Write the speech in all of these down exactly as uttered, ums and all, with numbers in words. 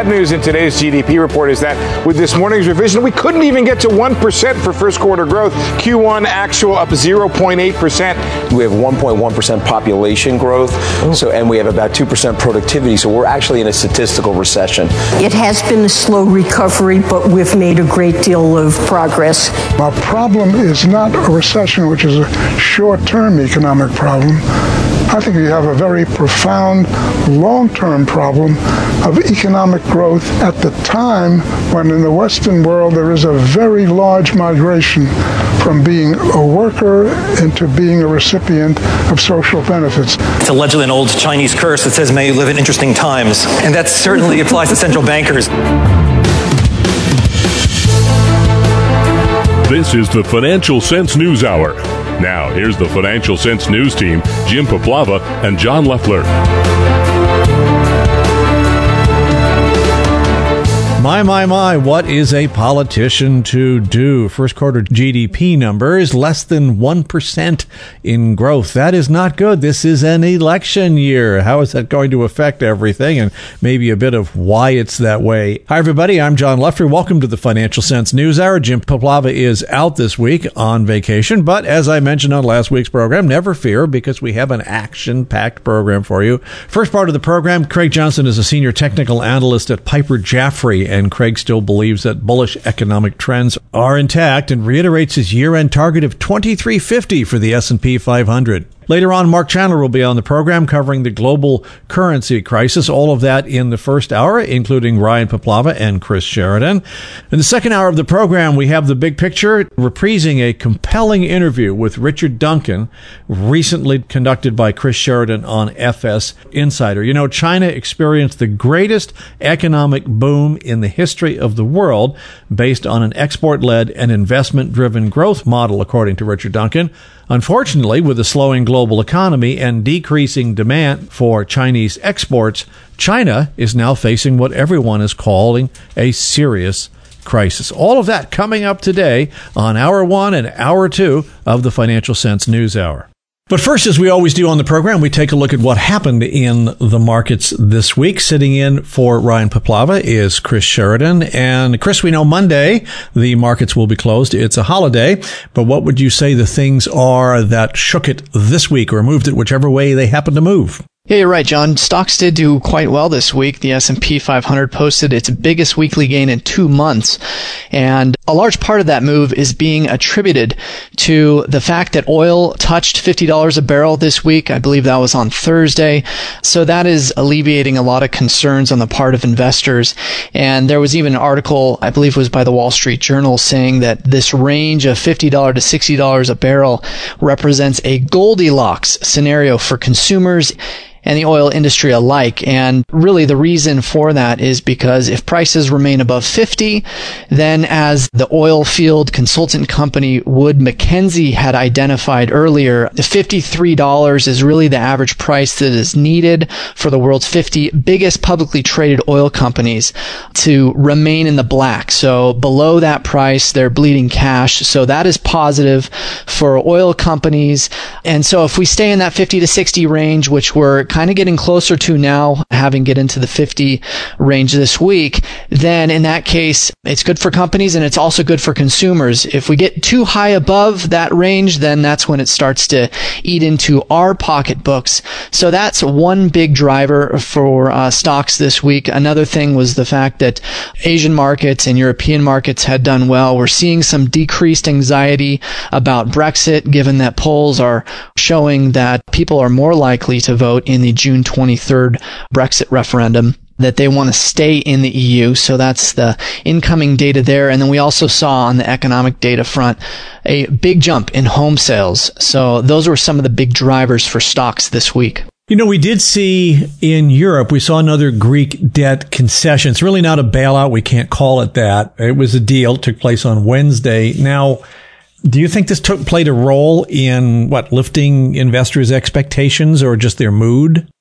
news in today's G D P report is that with this morning's revision, we couldn't even get to one percent for first quarter growth. Q one actual up zero point eight percent. We have one point one percent population growth, so and we have about two percent productivity, so we're actually in a statistical recession. It has been a slow recovery, but we've made a great deal of progress. Our problem is not a recession, which is a short-term economic problem. I think we have a very profound long-term problem of economic growth at the time when in the Western world there is a very large migration from being a worker into being a recipient of social benefits. It's allegedly an old Chinese curse that says, may you live in interesting times. And that certainly applies to central bankers. This is the Financial Sense News Hour. Now, here's the Financial Sense News team, Jim Poplava and John Leffler. My, my, my, what is a politician to do? First quarter G D P numbers, less than one percent in growth. That is not good. This is an election year. How is that going to affect everything? And maybe a bit of why it's that way. Hi, everybody. I'm John Leffler. Welcome to the Financial Sense News Hour. Jim Poplava is out this week on vacation. But as I mentioned on last week's program, never fear, because we have an action-packed program for you. First part of the program, Craig Johnson is a senior technical analyst at Piper Jaffray, and Craig still believes that bullish economic trends are intact and reiterates his year-end target of twenty-three fifty for the S and P five hundred. Later on, Mark Chandler will be on the program covering the global currency crisis. All of that in the first hour, including Ryan Poplava and Chris Sheridan. In the second hour of the program, we have the big picture, reprising a compelling interview with Richard Duncan, recently conducted by Chris Sheridan on F S Insider. You know, China experienced the greatest economic boom in the history of the world based on an export-led and investment-driven growth model, according to Richard Duncan. Unfortunately, with a slowing global economy and decreasing demand for Chinese exports, China is now facing what everyone is calling a serious crisis. All of that coming up today on Hour one and Hour two of the Financial Sense News Hour. But first, as we always do on the program, we take a look at what happened in the markets this week. Sitting in for Ryan Poplava is Chris Sheridan. And Chris, we know Monday the markets will be closed. It's a holiday. But what would you say the things are that shook it this week or moved it whichever way they happen to move? Yeah, you're right, John. Stocks did do quite well this week. The S and P five hundred posted its biggest weekly gain in two months. And a large part of that move is being attributed to the fact that oil touched fifty dollars a barrel this week. I believe that was on Thursday. So that is alleviating a lot of concerns on the part of investors. And there was even an article, I believe it was by the Wall Street Journal, saying that this range of fifty dollars to sixty dollars a barrel represents a Goldilocks scenario for consumers and the oil industry alike. And really the reason for that is because if prices remain above fifty, then as the oil field consultant company Wood Mackenzie had identified earlier, the fifty-three dollars is really the average price that is needed for the world's fifty biggest publicly traded oil companies to remain in the black. So below that price, they're bleeding cash. So that is positive for oil companies. And so if we stay in that fifty to sixty range, which we're kind of getting closer to now, having get into the fifty range this week, then in that case, it's good for companies and it's also good for consumers. If we get too high above that range, then that's when it starts to eat into our pocketbooks. So that's one big driver for uh, stocks this week. Another thing was the fact that Asian markets and European markets had done well. We're seeing some decreased anxiety about Brexit, given that polls are showing that people are more likely to vote in the June twenty-third Brexit referendum, that they want to stay in the E U. So that's the incoming data there. And then we also saw on the economic data front a big jump in home sales. So those were some of the big drivers for stocks this week. You know, we did see in Europe, we saw another Greek debt concession. It's really not a bailout. We can't call it that. It was a deal. It took place on Wednesday. Now, do you think this took played a role in what lifting investors' expectations or just their mood?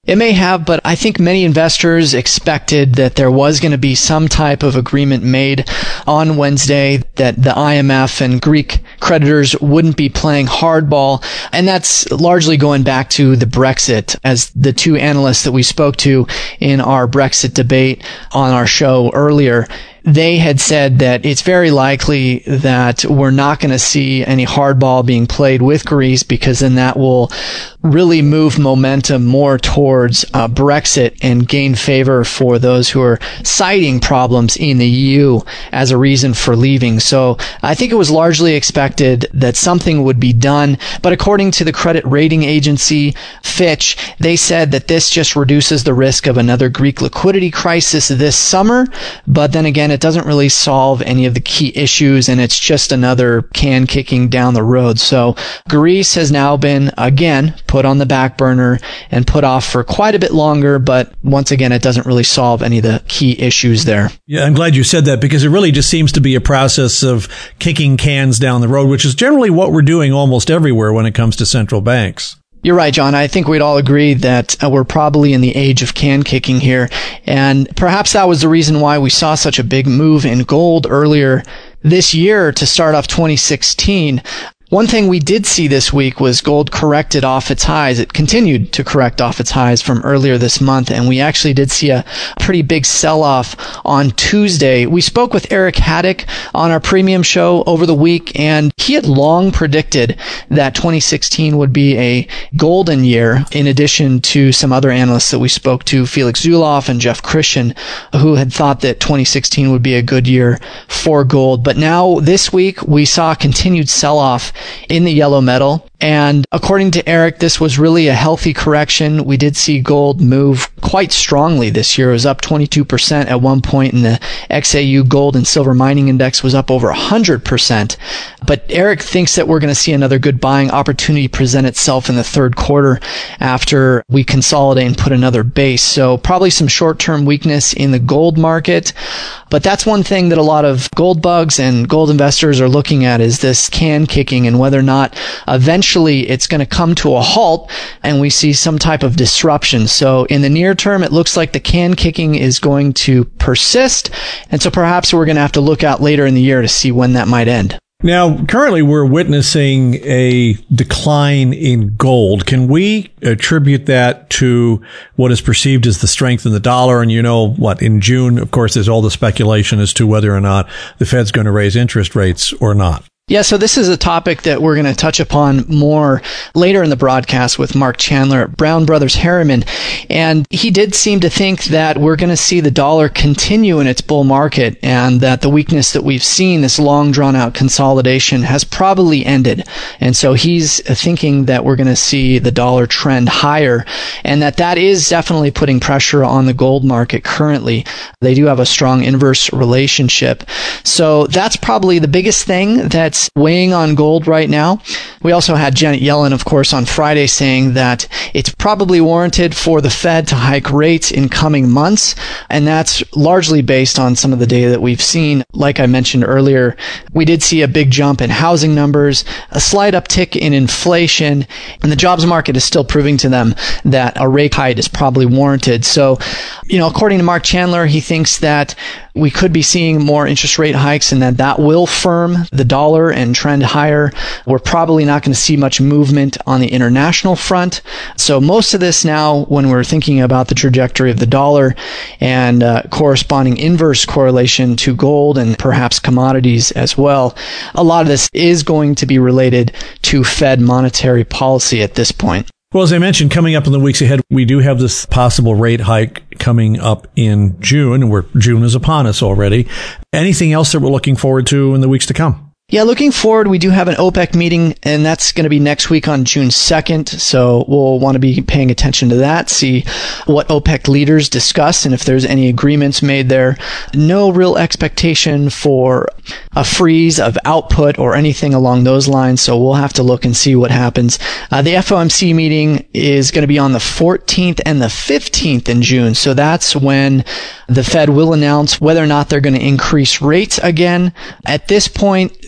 It may have, but I think many investors expected that there was going to be some type of agreement made on Wednesday, that the I M F and Greek creditors wouldn't be playing hardball. And that's largely going back to the Brexit, as the two analysts that we spoke to in our Brexit debate on our show earlier, they had said that it's very likely that we're not going to see any hardball being played with Greece, because then that will really move momentum more towards uh, Brexit and gain favor for those who are citing problems in the E U as a reason for leaving. So I think it was largely expected that something would be done. But according to the credit rating agency Fitch, they said that this just reduces the risk of another Greek liquidity crisis this summer. But then again, it doesn't really solve any of the key issues, and it's just another can kicking down the road. So Greece has now been, again, put on the back burner and put off for quite a bit longer. But once again, it doesn't really solve any of the key issues there. Yeah, I'm glad you said that, because it really just seems to be a process of kicking cans down the road, which is generally what we're doing almost everywhere when it comes to central banks. You're right, John. I think we'd all agree that uh, we're probably in the age of can kicking here. And perhaps that was the reason why we saw such a big move in gold earlier this year to start off twenty sixteen. One thing we did see this week was gold corrected off its highs. It continued to correct off its highs from earlier this month, and we actually did see a pretty big sell-off on Tuesday. We spoke with Eric Haddock on our premium show over the week, and he had long predicted that twenty sixteen would be a golden year, in addition to some other analysts that we spoke to, Felix Zuloff and Jeff Christian, who had thought that twenty sixteen would be a good year for gold. But now, this week, we saw a continued sell-off in the yellow metal. And according to Eric, this was really a healthy correction. We did see gold move quite strongly this year. It was up twenty-two percent at one point, and the X A U Gold and Silver Mining Index was up over one hundred percent. But Eric thinks that we're going to see another good buying opportunity present itself in the third quarter after we consolidate and put another base. So probably some short-term weakness in the gold market. But that's one thing that a lot of gold bugs and gold investors are looking at, is this can kicking and whether or not eventually it's going to come to a halt and we see some type of disruption. So in the near term, it looks like the can kicking is going to persist. And so perhaps we're going to have to look out later in the year to see when that might end. Now, currently we're witnessing a decline in gold. Can we attribute that to what is perceived as the strength in the dollar? And you know what, in June, of course, there's all the speculation as to whether or not the Fed's going to raise interest rates or not. Yeah, so this is a topic that we're going to touch upon more later in the broadcast with Mark Chandler at Brown Brothers Harriman. And he did seem to think that we're going to see the dollar continue in its bull market, and that the weakness that we've seen, this long drawn out consolidation, has probably ended. And so he's thinking that we're going to see the dollar trend higher, and that that is definitely putting pressure on the gold market currently. They do have a strong inverse relationship. So that's probably the biggest thing that's weighing on gold right now. We also had Janet Yellen, of course, on Friday saying that it's probably warranted for the Fed to hike rates in coming months. And that's largely based on some of the data that we've seen. Like I mentioned earlier, we did see a big jump in housing numbers, a slight uptick in inflation, and the jobs market is still proving to them that a rate hike is probably warranted. So, you know, according to Mark Chandler, he thinks that we could be seeing more interest rate hikes and that that will firm the dollar and trend higher. We're probably not going to see much movement on the international front. So most of this now, when we're thinking about the trajectory of the dollar and uh, corresponding inverse correlation to gold and perhaps commodities as well, a lot of this is going to be related to Fed monetary policy at this point. Well, as I mentioned, coming up in the weeks ahead, we do have this possible rate hike coming up in June, where June is upon us already. Anything else that we're looking forward to in the weeks to come? Yeah, looking forward, we do have an OPEC meeting, and that's going to be next week on June second. So we'll want to be paying attention to that, see what OPEC leaders discuss, and if there's any agreements made there. No real expectation for a freeze of output or anything along those lines, so we'll have to look and see what happens. Uh, the F O M C meeting is going to be on the fourteenth and the fifteenth in June, so that's when the Fed will announce whether or not they're going to increase rates again. At this point,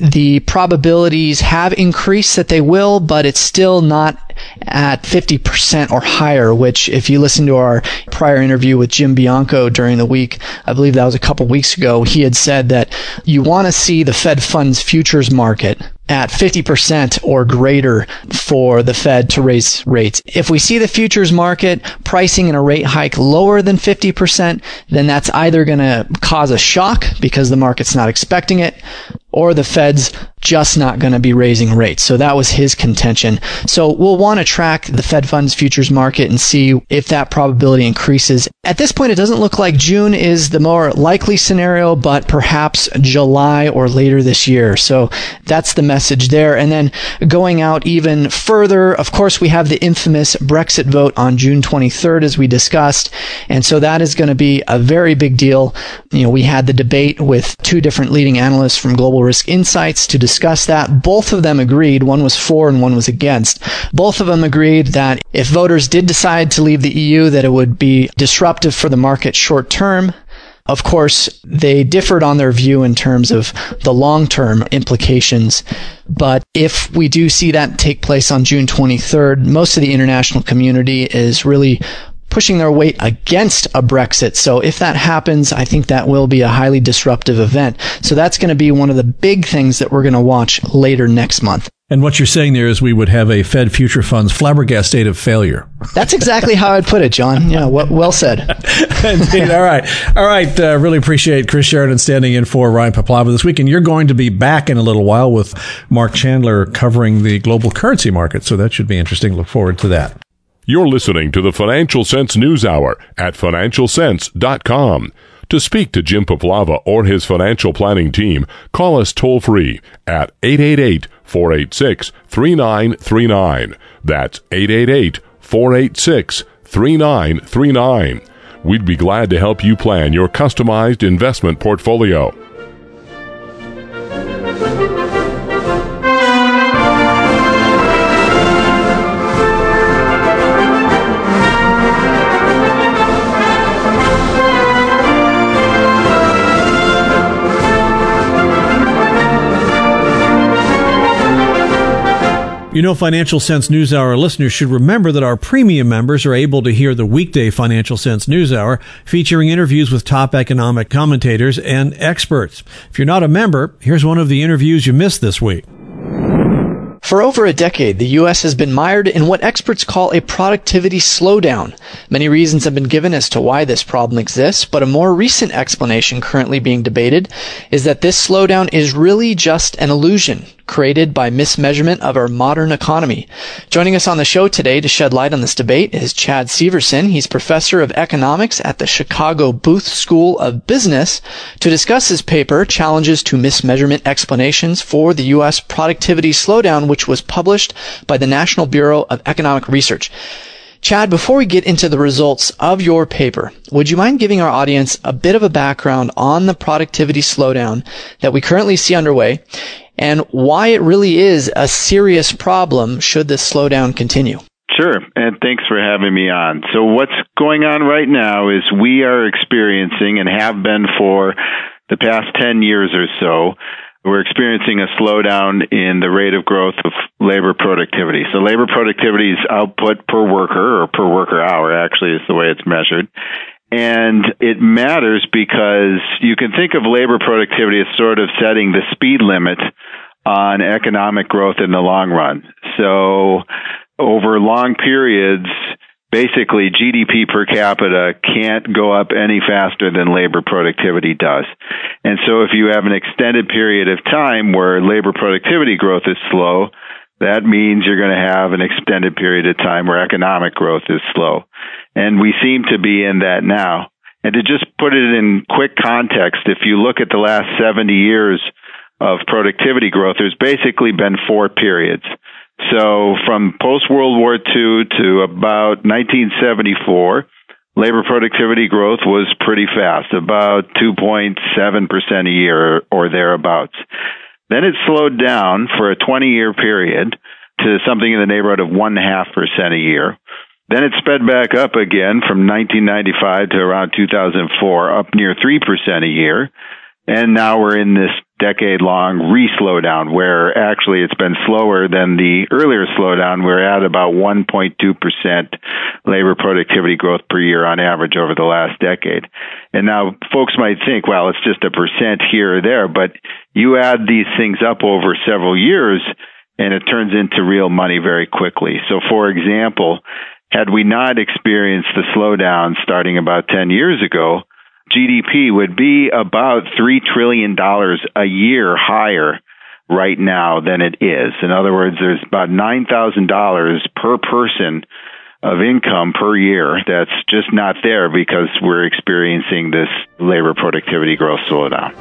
the probabilities have increased that they will, but it's still not at fifty percent or higher, which if you listen to our prior interview with Jim Bianco during the week, I believe that was a couple weeks ago, he had said that you want to see the Fed funds futures market at fifty percent or greater for the Fed to raise rates. If we see the futures market pricing in a rate hike lower than fifty percent, then that's either going to cause a shock because the market's not expecting it, or the Fed's just not going to be raising rates. So that was his contention. So we'll want to track the Fed funds futures market and see if that probability increases. At this point, it doesn't look like June is the more likely scenario, but perhaps July or later this year. So that's the message there. And then going out even further, of course, we have the infamous Brexit vote on June twenty-third, as we discussed. And so that is going to be a very big deal. You know, we had the debate with two different leading analysts from Global Risk Insights to discuss that. Both of them agreed. One was for and one was against. Both of them agreed that if voters did decide to leave the E U, that it would be disruptive for the market short term. Of course, they differed on their view in terms of the long-term implications. But if we do see that take place on June twenty-third, most of the international community is really pushing their weight against a Brexit. So if that happens, I think that will be a highly disruptive event. So that's going to be one of the big things that we're going to watch later next month. And what you're saying there is we would have a Fed future funds flabbergasted state of failure. That's exactly how I'd put it, John. Yeah, well said. Indeed. All right. All right. Uh, really appreciate Chris Sheridan standing in for Ryan Paplava this week. And you're going to be back in a little while with Mark Chandler covering the global currency market. So that should be interesting. Look forward to that. You're listening to the Financial Sense News Hour at financial sense dot com. To speak to Jim Paplava or his financial planning team, call us toll-free at eight eight eight, four eight six, three nine three nine. That's eight eight eight, four eight six, three nine three nine. We'd be glad to help you plan your customized investment portfolio. You know, Financial Sense News Hour listeners should remember that our premium members are able to hear the weekday Financial Sense News Hour featuring interviews with top economic commentators and experts. If you're not a member, here's one of the interviews you missed this week. For over a decade, the U S has been mired in what experts call a productivity slowdown. Many reasons have been given as to why this problem exists, but a more recent explanation currently being debated is that this slowdown is really just an illusion created by mismeasurement of our modern economy. Joining us on the show today to shed light on this debate is Chad Severson. He's professor of economics at the Chicago Booth School of Business to discuss his paper, Challenges to Mismeasurement Explanations for the U S Productivity Slowdown, which was published by the National Bureau of Economic Research. Chad, before we get into the results of your paper, would you mind giving our audience a bit of a background on the productivity slowdown that we currently see underway and why it really is a serious problem should this slowdown continue? Sure, and thanks for having me on. So what's going on right now is we are experiencing, and have been for the past ten years or so, we're experiencing a slowdown in the rate of growth of labor productivity. So labor productivity is output per worker, or per worker hour, actually, is the way it's measured. And it matters because you can think of labor productivity as sort of setting the speed limit on economic growth in the long run. So over long periods, basically G D P per capita can't go up any faster than labor productivity does. And so if you have an extended period of time where labor productivity growth is slow, that means you're going to have an extended period of time where economic growth is slow. And we seem to be in that now. And to just put it in quick context, if you look at the last seventy years of productivity growth, there's basically been four periods. So from post-World War Two to about nineteen seventy-four, labor productivity growth was pretty fast, about two point seven percent a year or thereabouts. Then it slowed down for a twenty-year period to something in the neighborhood of one point five percent a year. Then it sped back up again from nineteen ninety-five to around two thousand four, up near three percent a year. And now we're in this decade-long re-slowdown, where actually it's been slower than the earlier slowdown. We're at about one point two percent labor productivity growth per year on average over the last decade. And now folks might think, well, it's just a percent here or there, but you add these things up over several years, and it turns into real money very quickly. So, for example, had we not experienced the slowdown starting about ten years ago, G D P would be about three trillion dollars a year higher right now than it is. In other words, there's about nine thousand dollars per person of income per year that's just not there because we're experiencing this labor productivity growth slowdown.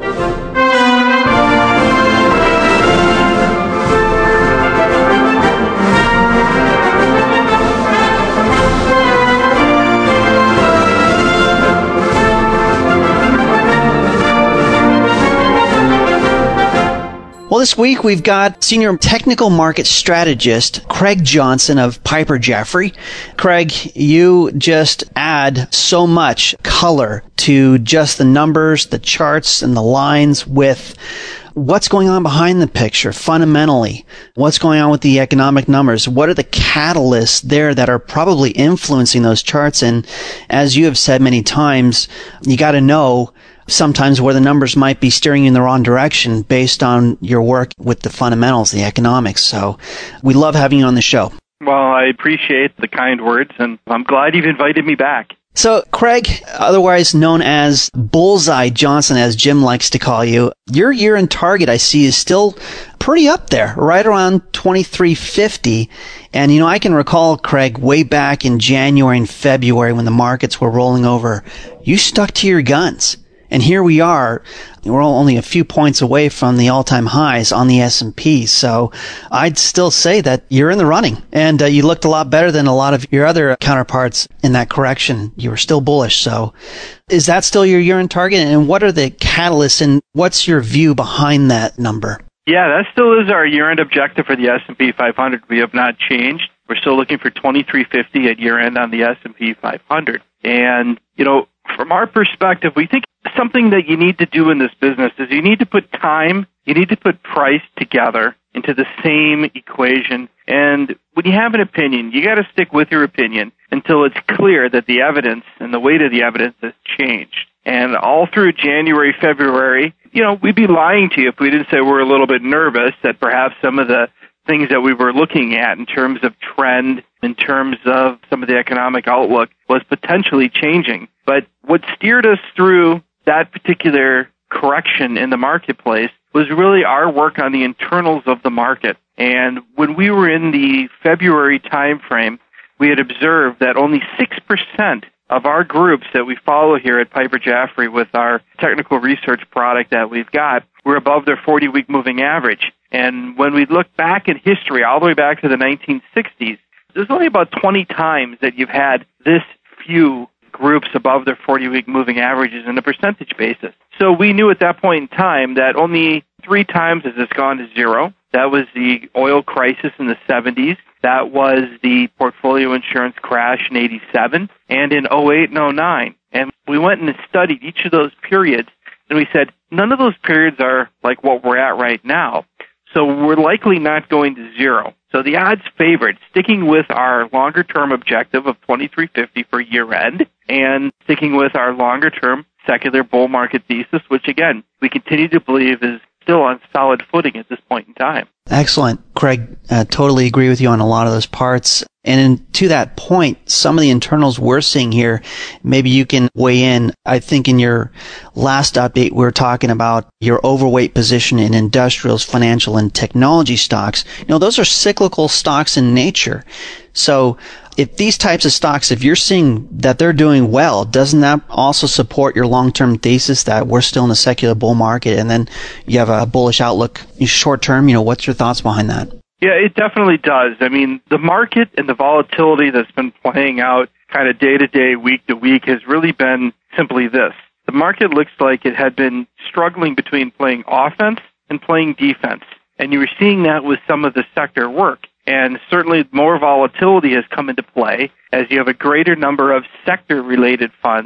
Well, this week we've got Senior Technical Market Strategist Craig Johnson of Piper Jaffray. Craig, you just add so much color to just the numbers, the charts, and the lines with what's going on behind the picture fundamentally. What's going on with the economic numbers? What are the catalysts there that are probably influencing those charts? And as you have said many times, you got to know sometimes where the numbers might be steering you in the wrong direction based on your work with the fundamentals, the economics. So we love having you on the show. Well, I appreciate the kind words, and I'm glad you've invited me back. So, Craig, otherwise known as Bullseye Johnson, as Jim likes to call you, your year-end target, I see, is still pretty up there, right around twenty-three fifty. And, you know, I can recall, Craig, way back in January and February when the markets were rolling over, you stuck to your guns. And here we are, we're only a few points away from the all-time highs on the S and P. So I'd still say that you're in the running. And uh, you looked a lot better than a lot of your other counterparts in that correction. You were still bullish. So is that still your year-end target? And what are the catalysts and what's your view behind that number? Yeah, that still is our year-end objective for the S and P five hundred. We have not changed. We're still looking for twenty-three fifty at year-end on the S and P five hundred. And, you know, from our perspective, we think something that you need to do in this business is you need to put time, you need to put price together into the same equation. And when you have an opinion, you got to stick with your opinion until it's clear that the evidence and the weight of the evidence has changed. And all through January, February, you know, we'd be lying to you if we didn't say we're a little bit nervous that perhaps some of the things that we were looking at in terms of trend, in terms of some of the economic outlook was potentially changing. But what steered us through that particular correction in the marketplace was really our work on the internals of the market. And when we were in the February timeframe, we had observed that only six percent of our groups that we follow here at Piper Jaffray with our technical research product that we've got were above their forty-week moving average. And when we look back in history, all the way back to the nineteen sixties, there's only about twenty times that you've had this few groups above their forty-week moving averages in a percentage basis. So we knew at that point in time that only three times has this gone to zero. That was the oil crisis in the seventies. That was the portfolio insurance crash in eighty-seven and in oh eight and oh nine. And we went and studied each of those periods, and we said, none of those periods are like what we're at right now. So we're likely not going to zero. So the odds favored sticking with our longer-term objective of twenty-three fifty for year-end and sticking with our longer-term secular bull market thesis, which, again, we continue to believe is still on solid footing at this point in time. Excellent. Craig, uh, totally agree with you on a lot of those parts. And in, to that point, some of the internals we're seeing here, maybe you can weigh in. I think in your last update, we were talking about your overweight position in industrials, financial, and technology stocks. You know, those are cyclical stocks in nature. So if these types of stocks, if you're seeing that they're doing well, doesn't that also support your long-term thesis that we're still in a secular bull market and then you have a bullish outlook short-term? You know, what's your thoughts behind that? Yeah, it definitely does. I mean, the market and the volatility that's been playing out kind of day to day, week to week has really been simply this. The market looks like it had been struggling between playing offense and playing defense. And you were seeing that with some of the sector work. And certainly more volatility has come into play as you have a greater number of sector-related funds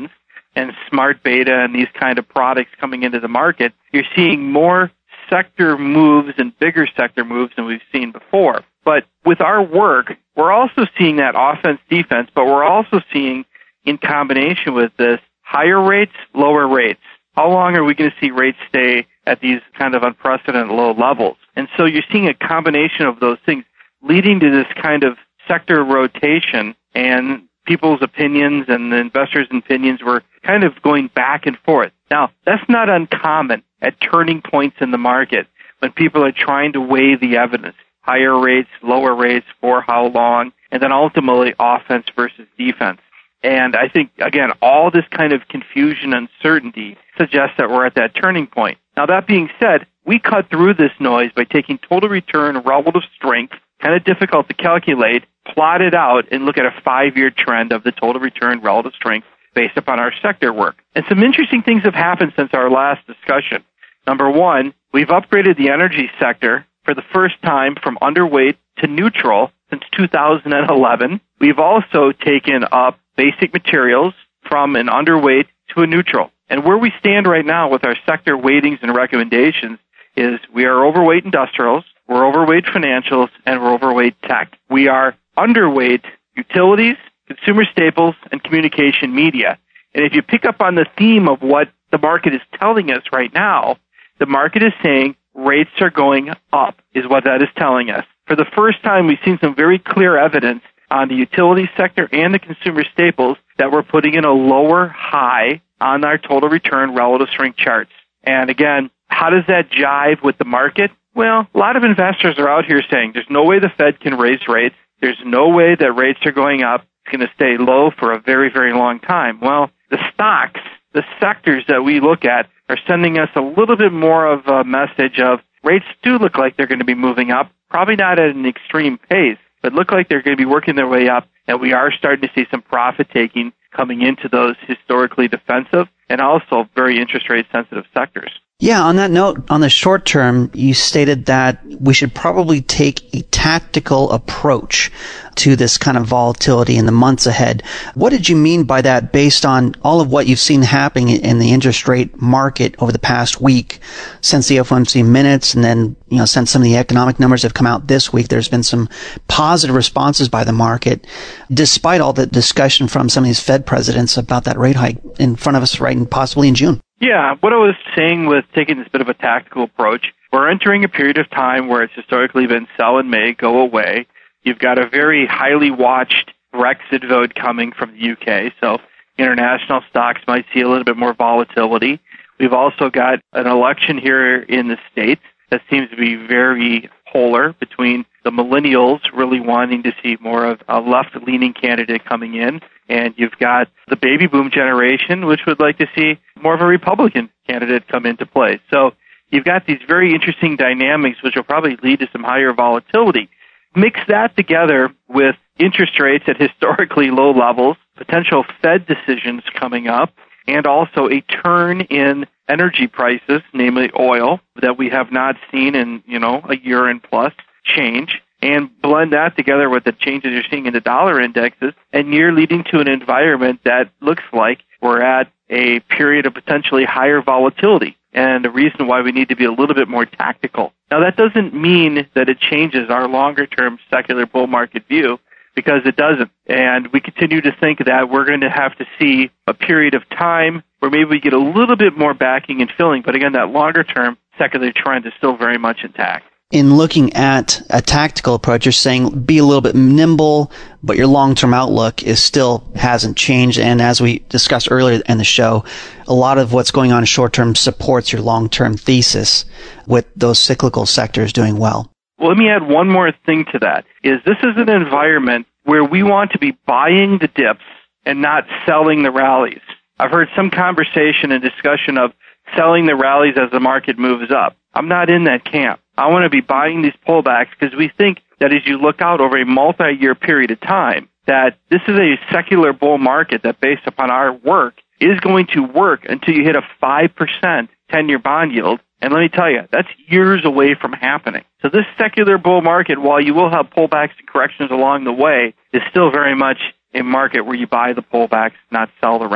and smart beta and these kind of products coming into the market, you're seeing more sector moves and bigger sector moves than we've seen before. But with our work, we're also seeing that offense, defense, but we're also seeing, in combination with this, higher rates, lower rates. How long are we going to see rates stay at these kind of unprecedented low levels? And so you're seeing a combination of those things leading to this kind of sector rotation, and people's opinions and the investors' opinions were kind of going back and forth. Now, that's not uncommon at turning points in the market when people are trying to weigh the evidence. Higher rates, lower rates, for how long, and then ultimately offense versus defense. And I think, again, all this kind of confusion and uncertainty suggests that we're at that turning point. Now, that being said, we cut through this noise by taking total return relative strength, kind of difficult to calculate, plot it out, and look at a five-year trend of the total return relative strength based upon our sector work. And some interesting things have happened since our last discussion. Number one, we've upgraded the energy sector for the first time from underweight to neutral since two thousand eleven. We've also taken up basic materials from an underweight to a neutral. And where we stand right now with our sector weightings and recommendations is we are overweight industrials, we're overweight financials, and we're overweight tech. We are underweight utilities, consumer staples, and communication media. And if you pick up on the theme of what the market is telling us right now, the market is saying rates are going up, is what that is telling us. For the first time, we've seen some very clear evidence on the utility sector and the consumer staples that we're putting in a lower high on our total return relative strength charts. And again, how does that jive with the market? Well, a lot of investors are out here saying there's no way the Fed can raise rates. There's no way that rates are going up. It's going to stay low for a very, very long time. Well, the stocks, the sectors that we look at are sending us a little bit more of a message of rates do look like they're going to be moving up, probably not at an extreme pace, but look like they're going to be working their way up, and we are starting to see some profit-taking coming into those historically defensive and also very interest rate sensitive sectors. Yeah, on that note, on the short term, you stated that we should probably take a tactical approach to this kind of volatility in the months ahead. What did you mean by that based on all of what you've seen happening in the interest rate market over the past week since the F O M C minutes, and then, you know, since some of the economic numbers have come out this week, there's been some positive responses by the market, despite all the discussion from some of these Fed presidents about that rate hike in front of us right and possibly in June. Yeah, what I was saying with taking this bit of a tactical approach, we're entering a period of time where it's historically been sell in May, go away. You've got a very highly watched Brexit vote coming from the U K, so international stocks might see a little bit more volatility. We've also got an election here in the States that seems to be very polar between the millennials really wanting to see more of a left-leaning candidate coming in, and you've got the baby boom generation, which would like to see more of a Republican candidate come into play. So you've got these very interesting dynamics, which will probably lead to some higher volatility. Mix that together with interest rates at historically low levels, potential Fed decisions coming up, and also a turn in energy prices, namely oil, that we have not seen in, you know, a year and plus change, and blend that together with the changes you're seeing in the dollar indexes, and you're leading to an environment that looks like we're at a period of potentially higher volatility, and the reason why we need to be a little bit more tactical. Now, that doesn't mean that it changes our longer-term secular bull market view, because it doesn't. And we continue to think that we're going to have to see a period of time where maybe we get a little bit more backing and filling, but again, that longer-term secular trend is still very much intact. In looking at a tactical approach, you're saying be a little bit nimble, but your long-term outlook is still hasn't changed. And as we discussed earlier in the show, a lot of what's going on short-term supports your long-term thesis with those cyclical sectors doing well. Well, let me add one more thing to that, is this is an environment where we want to be buying the dips and not selling the rallies. I've heard some conversation and discussion of selling the rallies as the market moves up. I'm not in that camp. I want to be buying these pullbacks because we think that as you look out over a multi-year period of time, that this is a secular bull market that, based upon our work, is going to work until you hit a five percent ten-year bond yield. And let me tell you, that's years away from happening. So this secular bull market, while you will have pullbacks and corrections along the way, is still very much a market where you buy the pullbacks, not sell the rallies.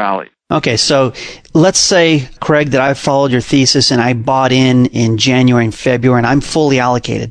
Okay, so let's say, Craig, that I followed your thesis and I bought in in January and February and I'm fully allocated.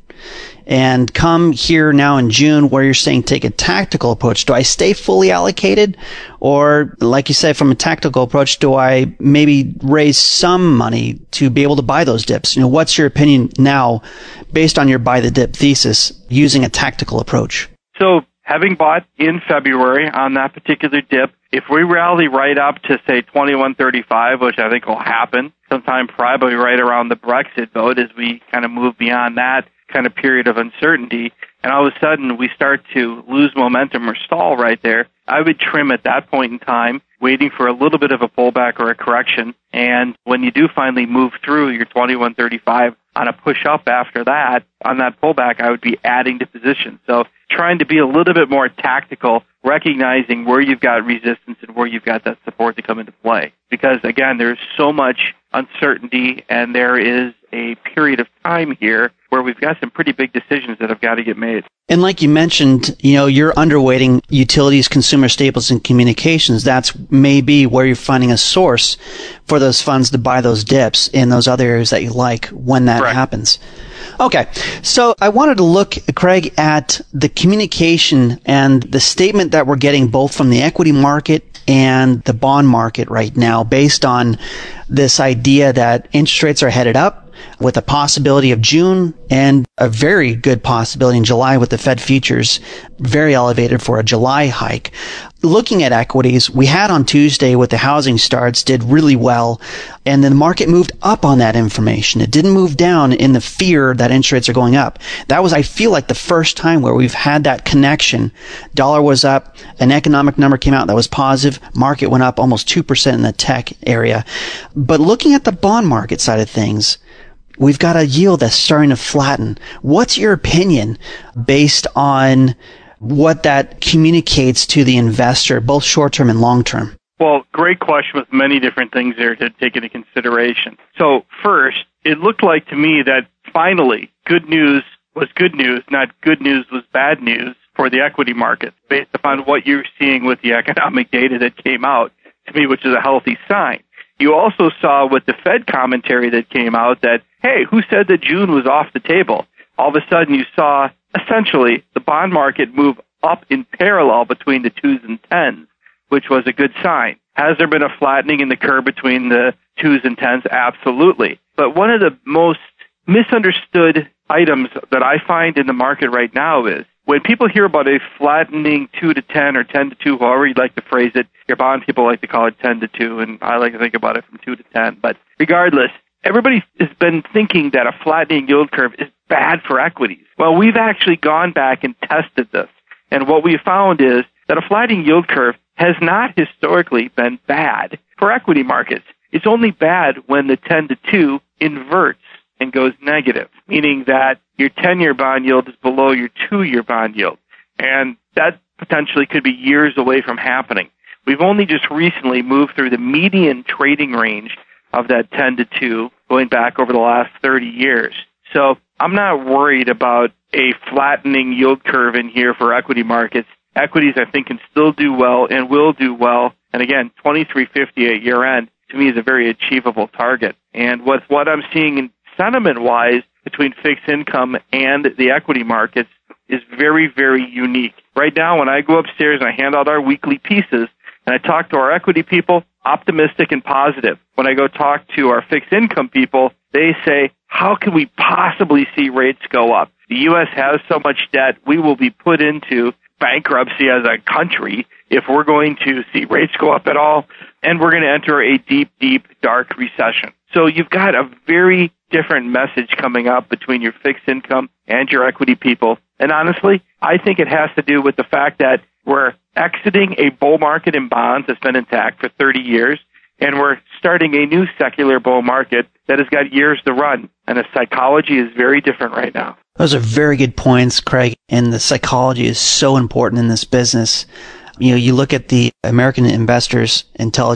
And come here now in June where you're saying take a tactical approach. Do I stay fully allocated? Or, like you said, from a tactical approach, do I maybe raise some money to be able to buy those dips? You know, what's your opinion now based on your buy the dip thesis using a tactical approach? So, having bought in February on that particular dip, if we rally right up to, say, twenty-one thirty-five, which I think will happen sometime probably right around the Brexit vote as we kind of move beyond that kind of period of uncertainty, and all of a sudden we start to lose momentum or stall right there, I would trim at that point in time, waiting for a little bit of a pullback or a correction. And when you do finally move through your twenty-one thirty-five on a push up after that, on that pullback, I would be adding to position. So trying to be a little bit more tactical, recognizing where you've got resistance and where you've got that support to come into play. Because again, there's so much uncertainty and there is a period of time here where we've got some pretty big decisions that have got to get made. And like you mentioned, you know, you're underweighting utilities, consumer staples, and communications. That's maybe where you're finding a source for those funds to buy those dips in those other areas that you like when that Correct. happens. Okay, so I wanted to look, Craig, at the communication and the statement that we're getting both from the equity market and the bond market right now based on this idea that interest rates are headed up with a possibility of June and a very good possibility in July with the Fed futures very elevated for a July hike. Looking at equities, we had on Tuesday with the housing starts did really well, and then the market moved up on that information. It didn't move down in the fear that interest rates are going up. That was, I feel like, the first time where we've had that connection. Dollar was up, an economic number came out that was positive, market went up almost two percent in the tech area. But looking at the bond market side of things, we've got a yield that's starting to flatten. What's your opinion based on what that communicates to the investor, both short-term and long-term? Well, great question with many different things there to take into consideration. So first, it looked like to me that finally good news was good news, not good news was bad news for the equity market, based upon what you're seeing with the economic data that came out, to me, which is a healthy sign. You also saw with the Fed commentary that came out that, hey, who said that June was off the table? All of a sudden you saw essentially the bond market move up in parallel between the twos and tens, which was a good sign. Has there been a flattening in the curve between the twos and tens? Absolutely. But one of the most misunderstood items that I find in the market right now is when people hear about a flattening two to ten or ten to two, however you'd like to phrase it, your bond people like to call it ten to two, and I like to think about it from two to ten. But regardless, everybody has been thinking that a flattening yield curve is bad for equities. Well, we've actually gone back and tested this. And what we found is that a flattening yield curve has not historically been bad for equity markets. It's only bad when the ten to two inverts and goes negative, meaning that your ten-year bond yield is below your two-year bond yield. And that potentially could be years away from happening. We've only just recently moved through the median trading range of that ten to two going back over the last thirty years. So I'm not worried about a flattening yield curve in here for equity markets. Equities, I think, can still do well and will do well. And again, twenty-three fifty at year end, to me, is a very achievable target. And with what I'm seeing in sentiment-wise between fixed income and the equity markets is very, very unique. Right now, when I go upstairs and I hand out our weekly pieces and I talk to our equity people, optimistic and positive. When I go talk to our fixed income people, they say, how can we possibly see rates go up? The U S has so much debt, we will be put into bankruptcy as a country if we're going to see rates go up at all, and we're going to enter a deep, deep, dark recession. So you've got a very different message coming up between your fixed income and your equity people. And honestly, I think it has to do with the fact that we're exiting a bull market in bonds that's been intact for thirty years, and we're starting a new secular bull market that has got years to run. And the psychology is very different right now. Those are very good points, Craig, and the psychology is so important in this business. You know, you look at the American Investors Intelligence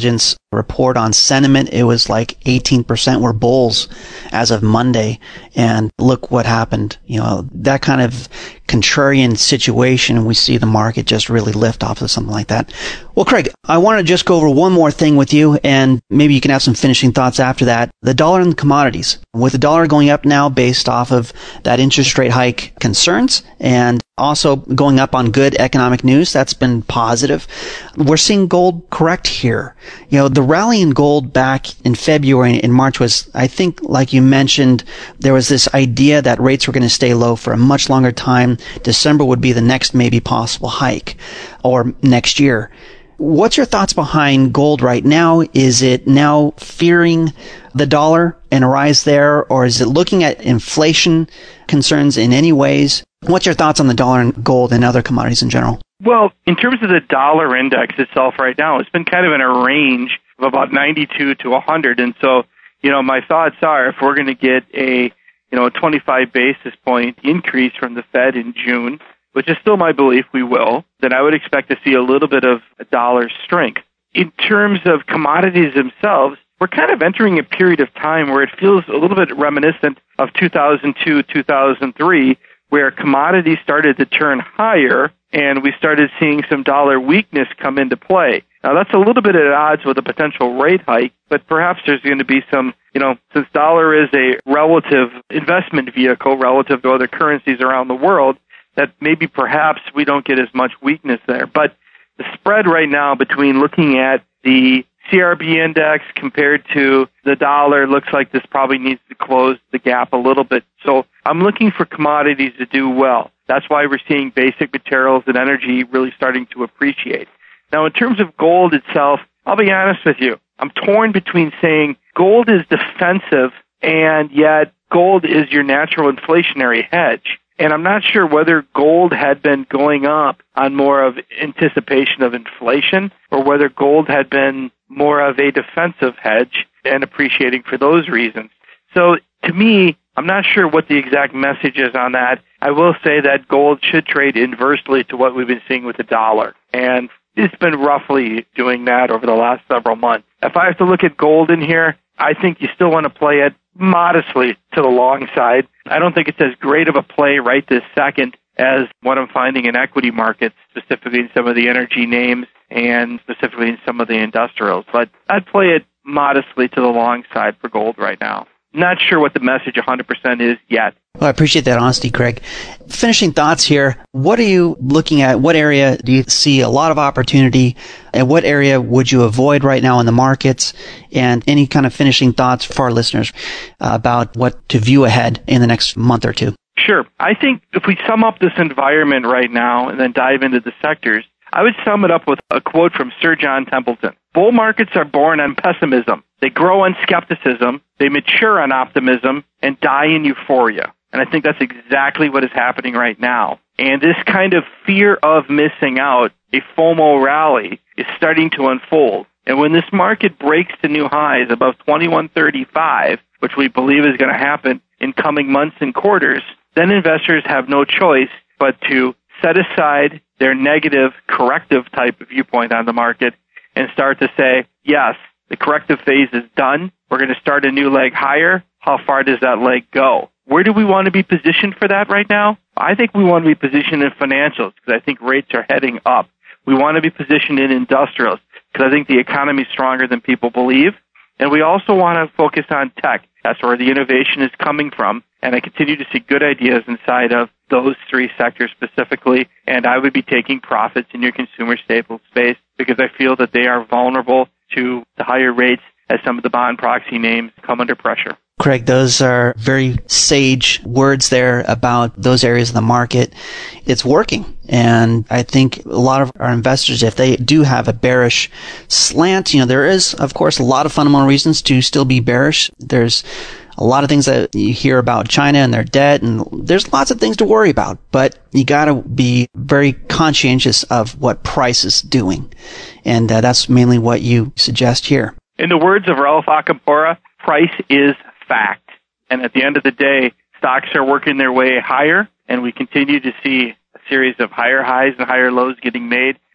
report on sentiment. It was like eighteen percent were bulls as of Monday. And look what happened. You know, that kind of contrarian situation, we see the market just really lift off of something like that. Well, Craig, I want to just go over one more thing with you, and maybe you can have some finishing thoughts after that. The dollar and commodities. With the dollar going up now based off of that interest rate hike concerns, and also going up on good economic news, that's been positive. We're seeing gold correct here. You know, the rally in gold back in February and March was, I think, like you mentioned, there was this idea that rates were going to stay low for a much longer time. December would be the next maybe possible hike, or next year. What's your thoughts behind gold right now? Is it now fearing the dollar and a rise there, or is it looking at inflation concerns in any ways? What's your thoughts on the dollar and gold and other commodities in general? Well, in terms of the dollar index itself right now, it's been kind of in a range of about ninety-two to one hundred. And so, you know, my thoughts are if we're going to get a, you know, a twenty-five basis point increase from the Fed in June, which is still my belief we will, then I would expect to see a little bit of a dollar strength. In terms of commodities themselves, we're kind of entering a period of time where it feels a little bit reminiscent of two thousand two, two thousand three, where commodities started to turn higher and we started seeing some dollar weakness come into play. Now, that's a little bit at odds with a potential rate hike, but perhaps there's going to be some, you know, since dollar is a relative investment vehicle relative to other currencies around the world, that maybe perhaps we don't get as much weakness there. But the spread right now between looking at the C R B index compared to the dollar looks like this probably needs to close the gap a little bit. So I'm looking for commodities to do well. That's why we're seeing basic materials and energy really starting to appreciate. Now, in terms of gold itself, I'll be honest with you. I'm torn between saying gold is defensive and yet gold is your natural inflationary hedge. And I'm not sure whether gold had been going up on more of anticipation of inflation or whether gold had been more of a defensive hedge and appreciating for those reasons. So to me, I'm not sure what the exact message is on that. I will say that gold should trade inversely to what we've been seeing with the dollar. And it's been roughly doing that over the last several months. If I have to look at gold in here, I think you still want to play it modestly to the long side. I don't think it's as great of a play right this second as what I'm finding in equity markets, specifically in some of the energy names and specifically in some of the industrials. But I'd play it modestly to the long side for gold right now. Not sure what the message one hundred percent is yet. Well, I appreciate that honesty, Craig. Finishing thoughts here. What are you looking at? What area do you see a lot of opportunity? And what area would you avoid right now in the markets? And any kind of finishing thoughts for our listeners uh, about what to view ahead in the next month or two? Sure. I think if we sum up this environment right now and then dive into the sectors, I would sum it up with a quote from Sir John Templeton. Bull markets are born on pessimism. They grow on skepticism, they mature on optimism, and die in euphoria. And I think that's exactly what is happening right now. And this kind of fear of missing out, a FOMO rally, is starting to unfold. And when this market breaks to new highs above twenty-one thirty-five, which we believe is going to happen in coming months and quarters, then investors have no choice but to set aside their negative corrective type of viewpoint on the market and start to say, yes, the corrective phase is done. We're going to start a new leg higher. How far does that leg go? Where do we want to be positioned for that right now? I think we want to be positioned in financials because I think rates are heading up. We want to be positioned in industrials because I think the economy is stronger than people believe. And we also want to focus on tech. That's where the innovation is coming from. And I continue to see good ideas inside of those three sectors specifically. And I would be taking profits in your consumer staples space because I feel that they are vulnerable to the higher rates as some of the bond proxy names come under pressure. Craig, those are very sage words there about those areas of the market. It's working. And I think a lot of our investors, if they do have a bearish slant, you know, there is, of course, a lot of fundamental reasons to still be bearish. There's a lot of things that you hear about China and their debt, and there's lots of things to worry about. But you got to be very conscientious of what price is doing. And uh, that's mainly what you suggest here. In the words of Ralph Acampora, price is fact. And at the end of the day, stocks are working their way higher, and we continue to see a series of higher highs and higher lows getting made.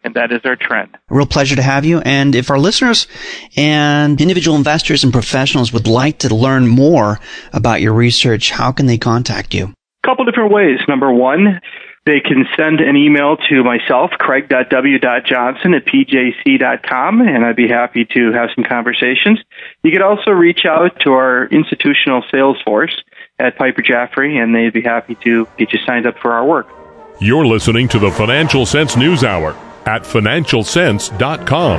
and that is our trend. Real pleasure to have you. And if our listeners and individual investors and professionals would like to learn more about your research, how can they contact you? A couple different ways. Number one, they can send an email to myself, craig dot w dot johnson at p j c dot com, and I'd be happy to have some conversations. You could also reach out to our institutional sales force at Piper Jaffray, and they'd be happy to get you signed up for our work. You're listening to the Financial Sense News Hour at financial sense dot com.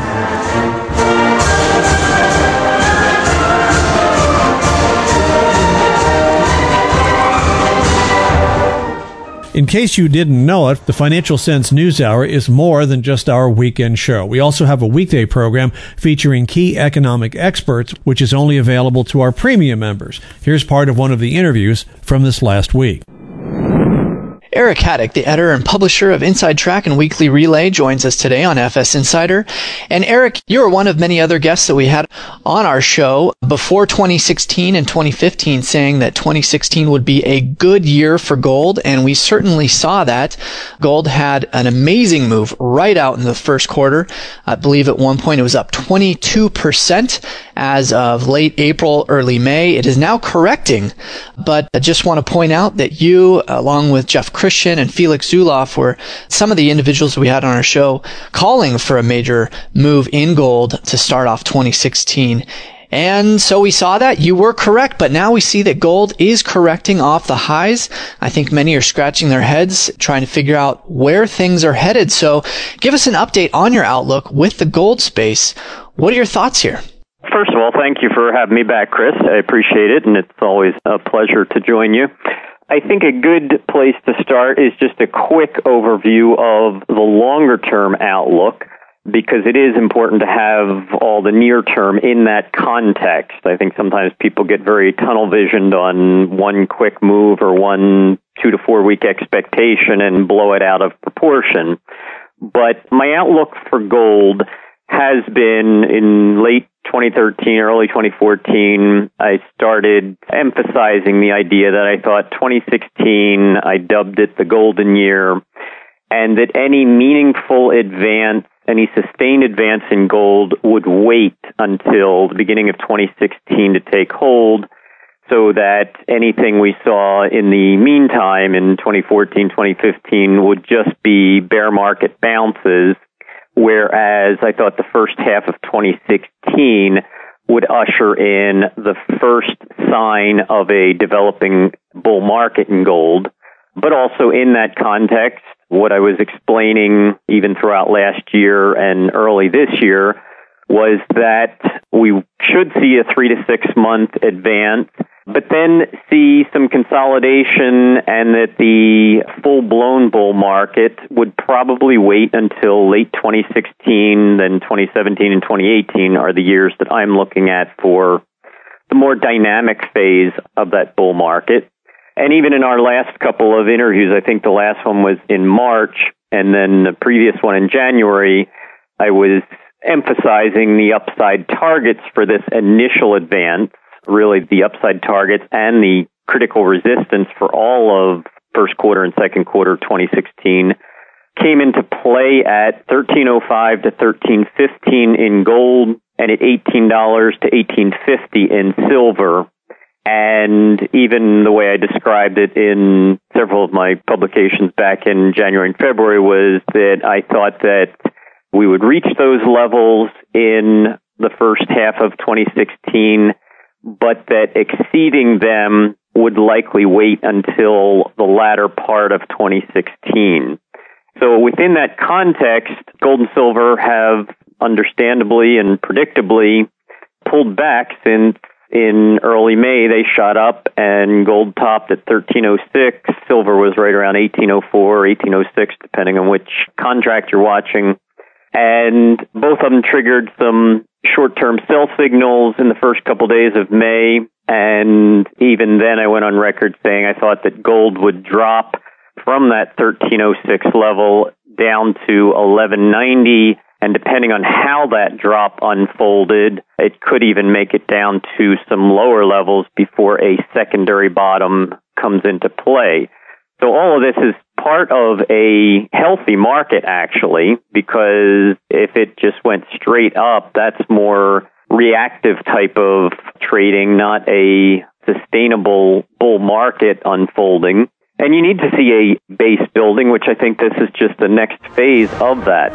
In case you didn't know it, the Financial Sense News Hour is more than just our weekend show. We also have a weekday program featuring key economic experts, which is only available to our premium members. Here's part of one of the interviews from this last week. Eric Haddock, the editor and publisher of Inside Track and Weekly Relay, joins us today on F S Insider. And Eric, you are one of many other guests that we had on our show before twenty sixteen and twenty fifteen, saying that twenty sixteen would be a good year for gold, and we certainly saw that. Gold had an amazing move right out in the first quarter. I believe at one point it was up twenty-two percent as of late April, early May. It is now correcting, but I just want to point out that you, along with Jeff Christian and Felix Zulauf, were some of the individuals we had on our show calling for a major move in gold to start off twenty sixteen. And so we saw that. You were correct, but now we see that gold is correcting off the highs. I think many are scratching their heads trying to figure out where things are headed. So give us an update on your outlook with the gold space. What are your thoughts here? First of all, thank you for having me back, Chris. I appreciate it, and it's always a pleasure to join you. I think a good place to start is just a quick overview of the longer-term outlook, because it is important to have all the near-term in that context. I think sometimes people get very tunnel-visioned on one quick move or one two to four-week expectation and blow it out of proportion. But my outlook for gold has been in late twenty thirteen, early twenty fourteen, I started emphasizing the idea that I thought twenty sixteen, I dubbed it the golden year, and that any meaningful advance, any sustained advance in gold would wait until the beginning of twenty sixteen to take hold, so that anything we saw in the meantime in twenty fourteen, twenty fifteen would just be bear market bounces, whereas I thought the first half of twenty sixteen would usher in the first sign of a developing bull market in gold. But also in that context, what I was explaining even throughout last year and early this year was that we should see a three to six month advance, but then see some consolidation, and that the full-blown bull market would probably wait until late twenty sixteen, then twenty seventeen and twenty eighteen are the years that I'm looking at for the more dynamic phase of that bull market. And even in our last couple of interviews, I think the last one was in March, and then the previous one in January, I was emphasizing the upside targets for this initial advance, really the upside targets and the critical resistance for all of first quarter and second quarter twenty sixteen came into play at thirteen oh five to thirteen fifteen in gold and at eighteen dollars to eighteen fifty in silver. And even the way I described it in several of my publications back in January and February was that I thought that we would reach those levels in the first half of twenty sixteen, but that exceeding them would likely wait until the latter part of twenty sixteen. So within that context, gold and silver have understandably and predictably pulled back since in early May they shot up and gold topped at thirteen oh six. Silver was right around eighteen oh four, eighteen oh six, depending on which contract you're watching. And both of them triggered some short-term sell signals in the first couple days of May. And even then I went on record saying I thought that gold would drop from that thirteen oh six level down to eleven ninety. And depending on how that drop unfolded, it could even make it down to some lower levels before a secondary bottom comes into play. So all of this is part of a healthy market, actually, because if it just went straight up, that's more reactive type of trading, not a sustainable bull market unfolding. And you need to see a base building, which I think this is just the next phase of that.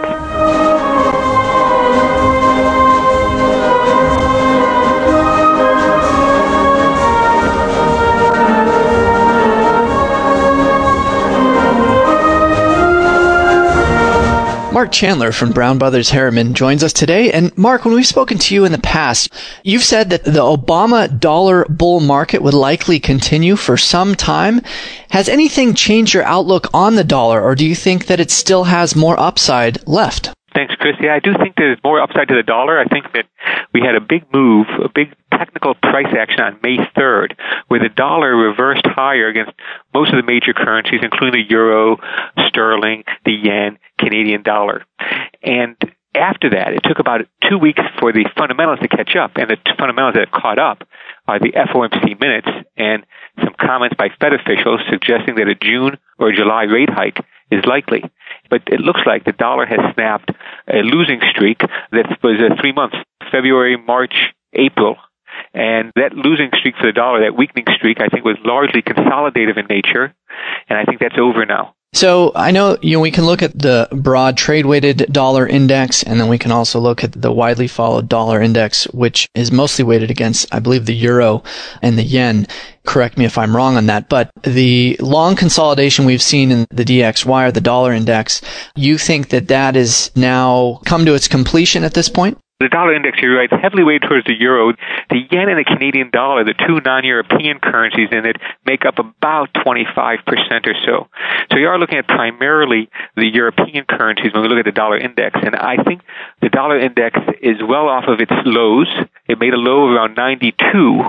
Mark Chandler from Brown Brothers Harriman joins us today. And Mark, when we've spoken to you in the past, you've said that the Obama dollar bull market would likely continue for some time. Has anything changed your outlook on the dollar, or do you think that it still has more upside left? Thanks, Chris. Yeah, I do think there's more upside to the dollar. I think that we had a big move, a big technical price action on May third, where the dollar reversed higher against most of the major currencies, including the euro, sterling, the yen, Canadian dollar. And after that, it took about two weeks for the fundamentals to catch up, and the fundamentals that have caught up are the F O M C minutes and some comments by Fed officials suggesting that a June or a July rate hike is likely. But it looks like the dollar has snapped a losing streak that was uh, three months, February, March, April. And that losing streak for the dollar, that weakening streak, I think was largely consolidative in nature, and I think that's over now. So I know, you know, we can look at the broad trade-weighted dollar index, and then we can also look at the widely followed dollar index, which is mostly weighted against, I believe, the euro and the yen. Correct me if I'm wrong on that. But the long consolidation we've seen in the D X Y, or the dollar index, you think that that is now come to its completion at this point? The dollar index, you're right, is heavily weighted towards the euro. The yen and the Canadian dollar, the two non-European currencies in it, make up about twenty-five percent or so. So you are looking at primarily the European currencies when we look at the dollar index. And I think the dollar index is well off of its lows. It made a low around ninety-two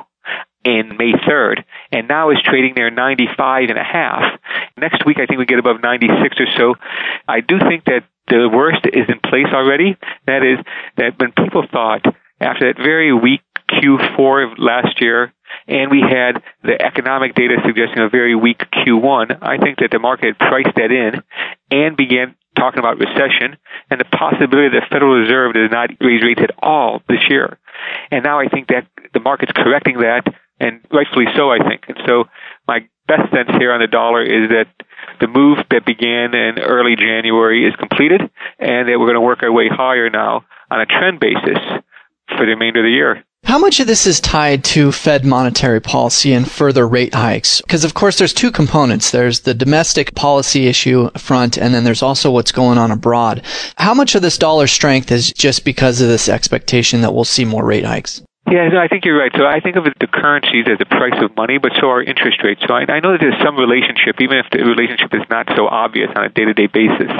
in May third, and now is trading there ninety-five and a half. Next week, I think we get above ninety-six or so. I do think that the worst is in place already. That is, that when people thought, after that very weak Q four of last year, and we had the economic data suggesting a very weak Q one, I think that the market priced that in and began talking about recession and the possibility that the Federal Reserve does not raise rates at all this year. And now I think that the market's correcting that, and rightfully so, I think. And so my best sense here on the dollar is that the move that began in early January is completed, and that we're going to work our way higher now on a trend basis for the remainder of the year. How much of this is tied to Fed monetary policy and further rate hikes? Because, of course, there's two components. There's the domestic policy issue front, and then there's also what's going on abroad. How much of this dollar strength is just because of this expectation that we'll see more rate hikes? Yeah, no, I think you're right. So I think of the currencies as the price of money, but so are interest rates. So I, I know that there's some relationship, even if the relationship is not so obvious on a day-to-day basis.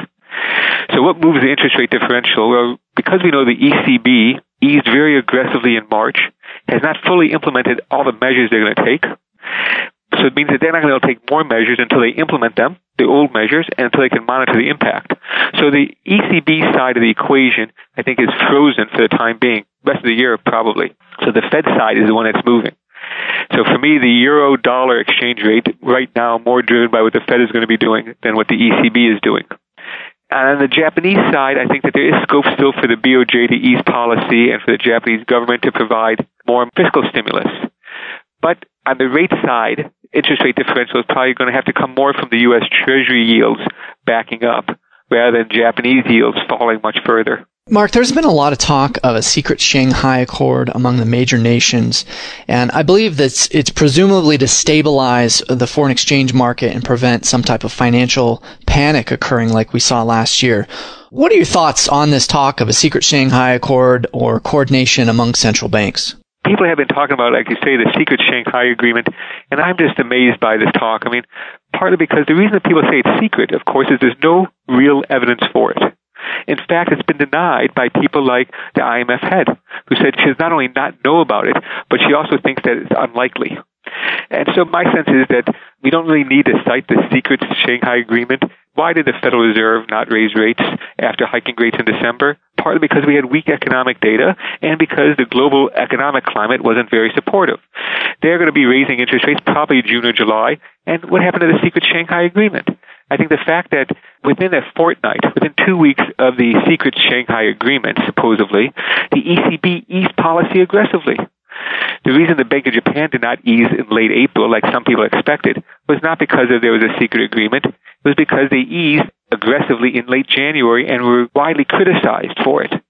So what moves the interest rate differential? Well, because we know the E C B eased very aggressively in March, has not fully implemented all the measures they're going to take. So it means that they're not going to take more measures until they implement them, the old measures, and until they can monitor the impact. So the E C B side of the equation, I think, is frozen for the time being. Rest of the year, probably. So the Fed side is the one that's moving. So for me, the euro-dollar exchange rate right now more driven by what the Fed is going to be doing than what the E C B is doing. And on the Japanese side, I think that there is scope still for the B O J to ease policy and for the Japanese government to provide more fiscal stimulus. But on the rate side, interest rate differential is probably going to have to come more from the U S Treasury yields backing up rather than Japanese yields falling much further. Mark, there's been a lot of talk of a secret Shanghai Accord among the major nations, and I believe that it's presumably to stabilize the foreign exchange market and prevent some type of financial panic occurring like we saw last year. What are your thoughts on this talk of a secret Shanghai Accord or coordination among central banks? People have been talking about, like you say, the secret Shanghai Agreement, and I'm just amazed by this talk. I mean, partly because the reason that people say it's secret, of course, is there's no real evidence for it. In fact, it's been denied by people like the I M F head, who said she does not only not know about it, but she also thinks that it's unlikely. And so my sense is that we don't really need to cite the secret Shanghai Agreement. Why did the Federal Reserve not raise rates after hiking rates in December? Partly because we had weak economic data and because the global economic climate wasn't very supportive. They're going to be raising interest rates probably June or July. And what happened to the secret Shanghai Agreement? I think the fact that within a fortnight, within two weeks of the secret Shanghai Agreement, supposedly, the E C B eased policy aggressively. The reason the Bank of Japan did not ease in late April, like some people expected, was not because of there was a secret agreement. It was because they eased aggressively in late January and were widely criticized for it.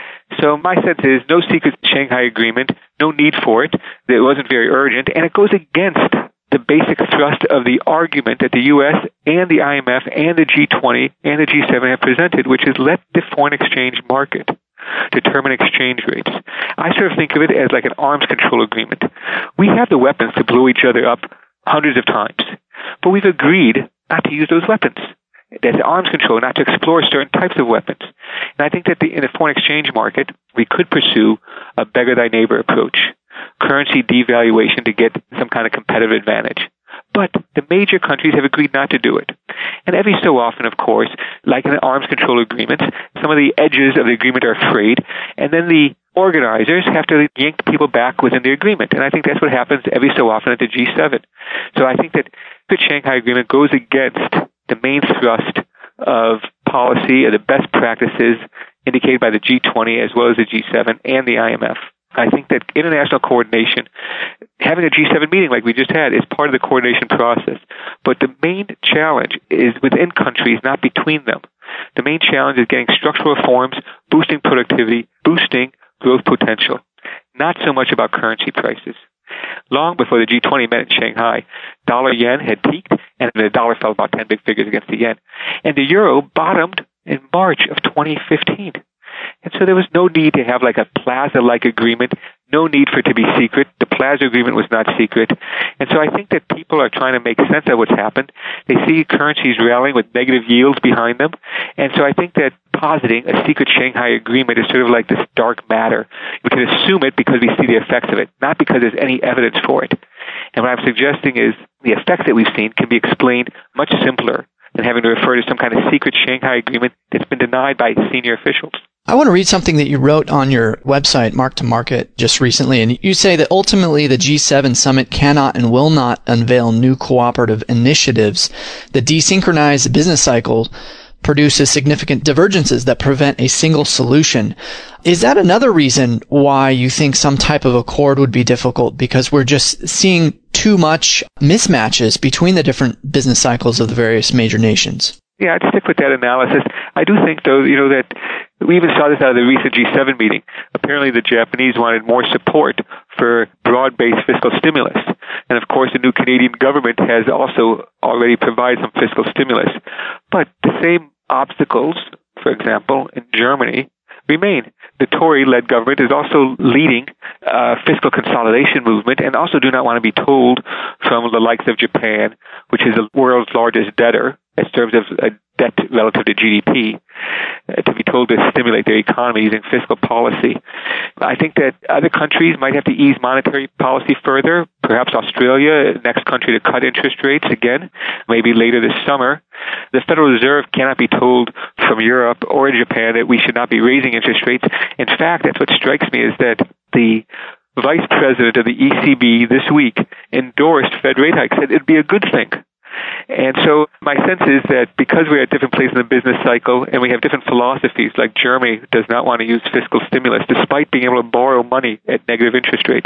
So my sense is no secret Shanghai Agreement, no need for it. It wasn't very urgent, and it goes against the basic thrust of the argument that the U S and the I M F and the G twenty and the G seven have presented, which is let the foreign exchange market determine exchange rates. I sort of think of it as like an arms control agreement. We have the weapons to blow each other up hundreds of times, but we've agreed not to use those weapons. There's arms control, not to explore certain types of weapons. And I think that the, in the foreign exchange market, we could pursue a beggar thy neighbor approach, currency devaluation to get some kind of competitive advantage. But the major countries have agreed not to do it. And every so often, of course, like in an arms control agreement, some of the edges of the agreement are frayed, and then the organizers have to yank people back within the agreement. And I think that's what happens every so often at the G seven. So I think that the Shanghai Agreement goes against the main thrust of policy or the best practices indicated by the G twenty as well as the G seven and the I M F. I think that international coordination, having a G seven meeting like we just had, is part of the coordination process. But the main challenge is within countries, not between them. The main challenge is getting structural reforms, boosting productivity, boosting growth potential, not so much about currency prices. Long before the G twenty met in Shanghai, dollar yen had peaked, and the dollar fell about ten big figures against the yen. And the euro bottomed in March of twenty fifteen. And so there was no need to have like a plaza-like agreement, no need for it to be secret. The plaza agreement was not secret. And so I think that people are trying to make sense of what's happened. They see currencies rallying with negative yields behind them. And so I think that positing a secret Shanghai Agreement is sort of like this dark matter. We can assume it because we see the effects of it, not because there's any evidence for it. And what I'm suggesting is the effects that we've seen can be explained much simpler than having to refer to some kind of secret Shanghai Agreement that's been denied by senior officials. I want to read something that you wrote on your website, Mark to Market, just recently, and you say that ultimately the G seven summit cannot and will not unveil new cooperative initiatives. The desynchronized business cycle produces significant divergences that prevent a single solution. Is that another reason why you think some type of accord would be difficult? Because we're just seeing too much mismatches between the different business cycles of the various major nations. Yeah, I'd stick with that analysis. I do think, though, you know, that we even saw this out of the recent G seven meeting. Apparently the Japanese wanted more support for broad-based fiscal stimulus. And, of course, the new Canadian government has also already provided some fiscal stimulus. But the same obstacles, for example, in Germany, remain. The Tory-led government is also leading a fiscal consolidation movement and also do not want to be told from the likes of Japan, which is the world's largest debtor in terms of a debt relative to G D P, uh, to be told to stimulate their economy using fiscal policy. I think that other countries might have to ease monetary policy further, perhaps Australia, next country to cut interest rates again, maybe later this summer. The Federal Reserve cannot be told from Europe or Japan that we should not be raising interest rates. In fact, that's what strikes me is that the vice president of the E C B this week endorsed Fed rate hikes, said it'd be a good thing. And so my sense is that because we're at different places in the business cycle and we have different philosophies, like Germany does not want to use fiscal stimulus despite being able to borrow money at negative interest rates.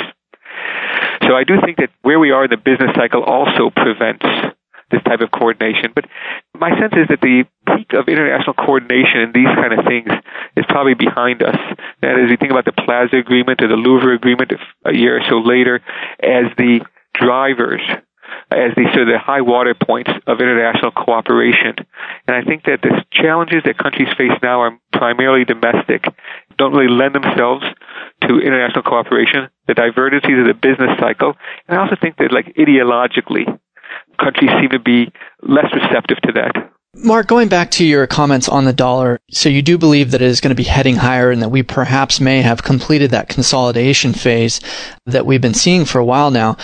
So I do think that where we are in the business cycle also prevents this type of coordination. But my sense is that the peak of international coordination in these kind of things is probably behind us. That is, we think about the Plaza Agreement or the Louvre Agreement a year or so later as the drivers, as the sort of the high water points of international cooperation. And I think that the challenges that countries face now are primarily domestic, don't really lend themselves to international cooperation, the divergencies of the business cycle. And I also think that, like, ideologically, countries seem to be less receptive to that. Mark, going back to your comments on the dollar, so you do believe that it is going to be heading higher and that we perhaps may have completed that consolidation phase that we've been seeing for a while now.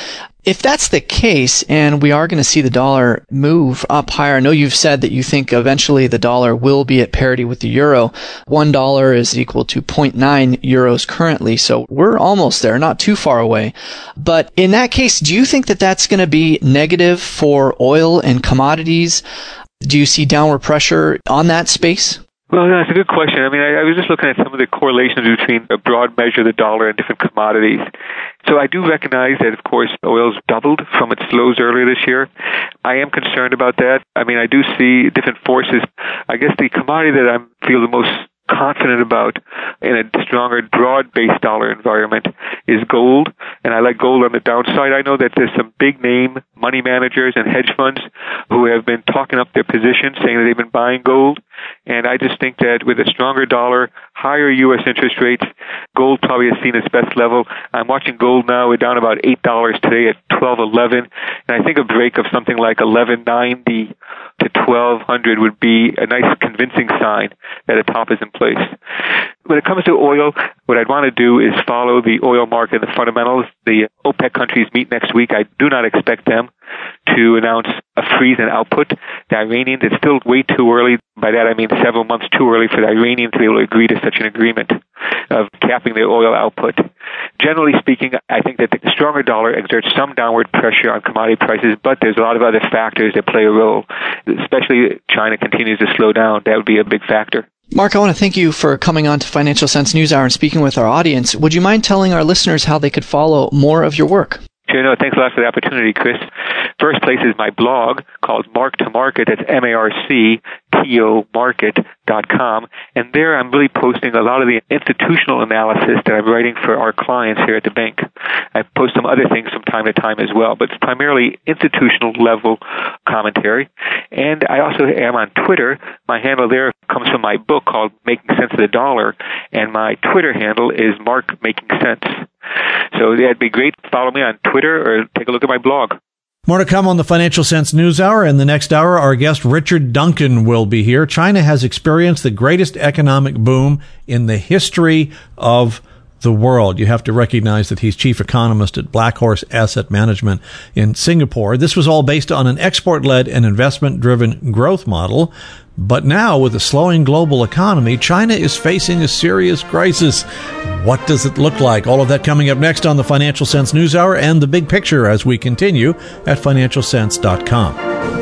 If that's the case, and we are going to see the dollar move up higher, I know you've said that you think eventually the dollar will be at parity with the euro. One dollar is equal to zero point nine euros currently, so we're almost there, not too far away. But in that case, do you think that that's going to be negative for oil and commodities? Do you see downward pressure on that space? Well, that's a good question. I mean, I, I was just looking at some of the correlations between a broad measure of the dollar and different commodities. So I do recognize that, of course, oil's doubled from its lows earlier this year. I am concerned about that. I mean, I do see different forces. I guess the commodity that I feel the most confident about in a stronger, broad-based dollar environment is gold, and I like gold on the downside. I know that there's some big-name money managers and hedge funds who have been talking up their positions, saying that they've been buying gold, and I just think that with a stronger dollar, higher U S interest rates, gold probably has seen its best level. I'm watching gold now. We're down about eight dollars today at twelve eleven, and I think a break of something like eleven ninety to twelve hundred would be a nice convincing sign that a top is in place. When it comes to oil, what I'd want to do is follow the oil market and the fundamentals. The OPEC countries meet next week. I do not expect them to announce a freeze in output. The Iranians, it's still way too early. By that I mean several months too early for the Iranians to be able to agree to such an agreement of capping their oil output. Generally speaking, I think that the stronger dollar exerts some downward pressure on commodity prices, but there's a lot of other factors that play a role. Especially if China continues to slow down, that would be a big factor. Mark, I want to thank you for coming on to Financial Sense News Hour and speaking with our audience. Would you mind telling our listeners how they could follow more of your work? Sure, no, thanks a lot for the opportunity, Chris. First place is my blog called Mark to Market. That's M A R C T O market dot com. And there I'm really posting a lot of the institutional analysis that I'm writing for our clients here at the bank. I post some other things from time to time as well, but it's primarily institutional level commentary. And I also am on Twitter. My handle there comes from my book called Making Sense of the Dollar, and my Twitter handle is Mark Making Sense. So that'd be great. Follow me on Twitter or take a look at my blog. More to come on the Financial Sense News Hour. In the next hour, our guest Richard Duncan will be here. China has experienced the greatest economic boom in the history of the world. You have to recognize that he's chief economist at Black Horse Asset Management in Singapore. This was all based on an export-led and investment-driven growth model. But now, with a slowing global economy, China is facing a serious crisis. What does it look like? All of that coming up next on the Financial Sense News Hour and the big picture as we continue at financial sense dot com.